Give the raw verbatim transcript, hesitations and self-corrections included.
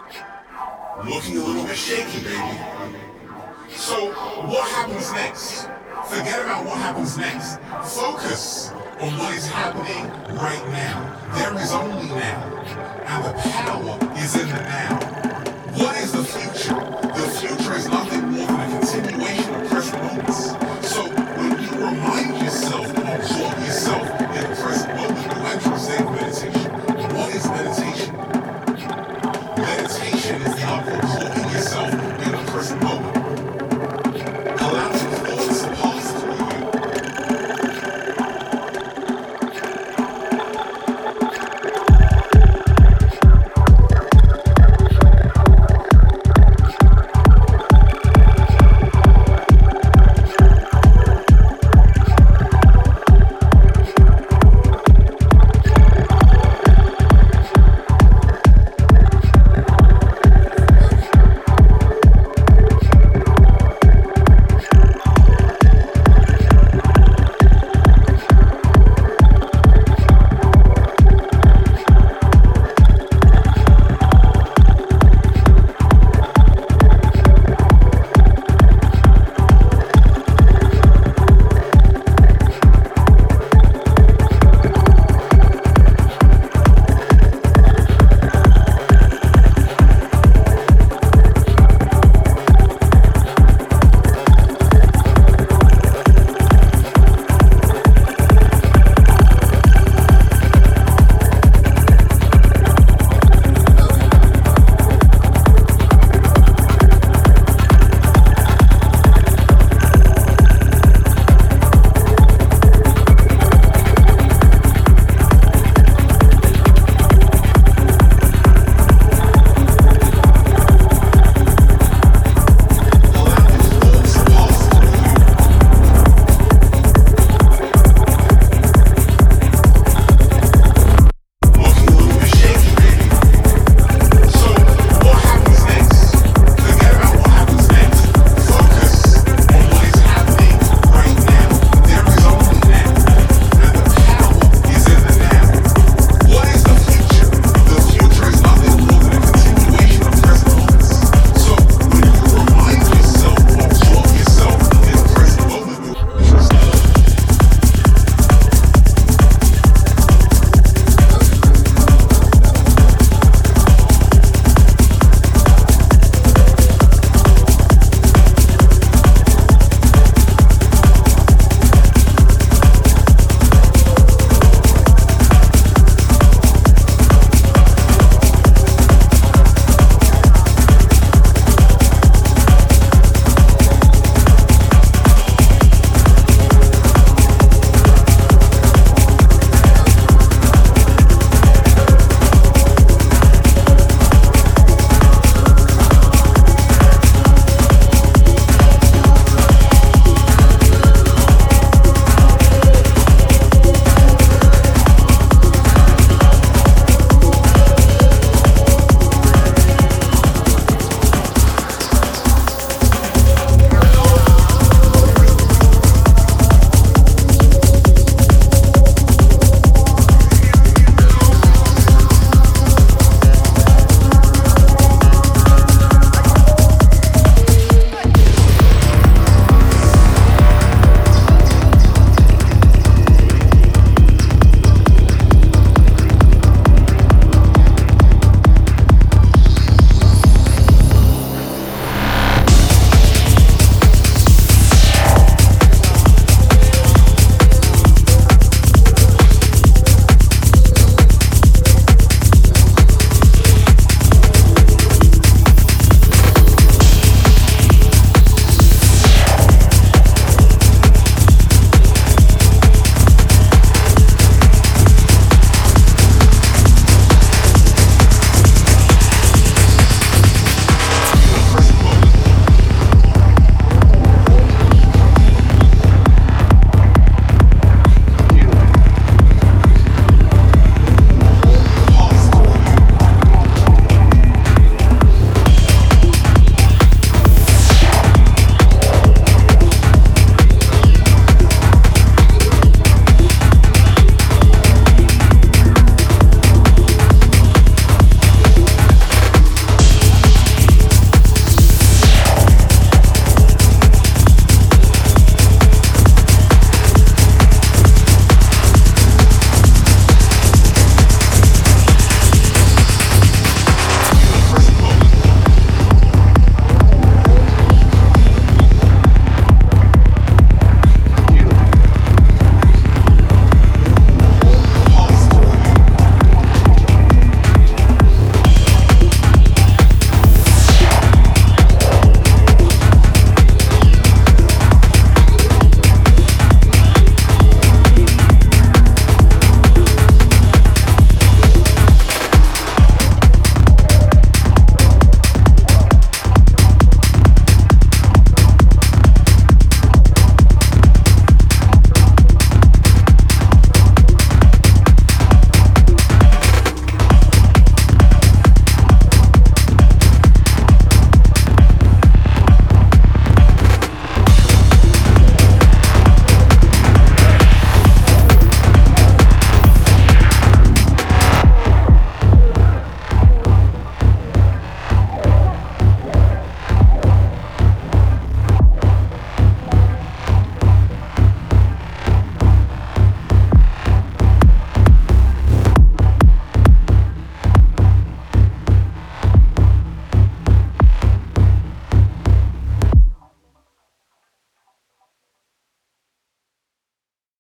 Looking a little bit shaky, baby. So, what happens next? Forget about what happens next. Focus on what is happening right now. There is only now. And the power is in the now. What is the future? The future is nothing more than a continuation of present moments. So, when you remind yourself, absorb yourself in the present moment, you enter a state of meditation. What is meditation? Meditation is the upward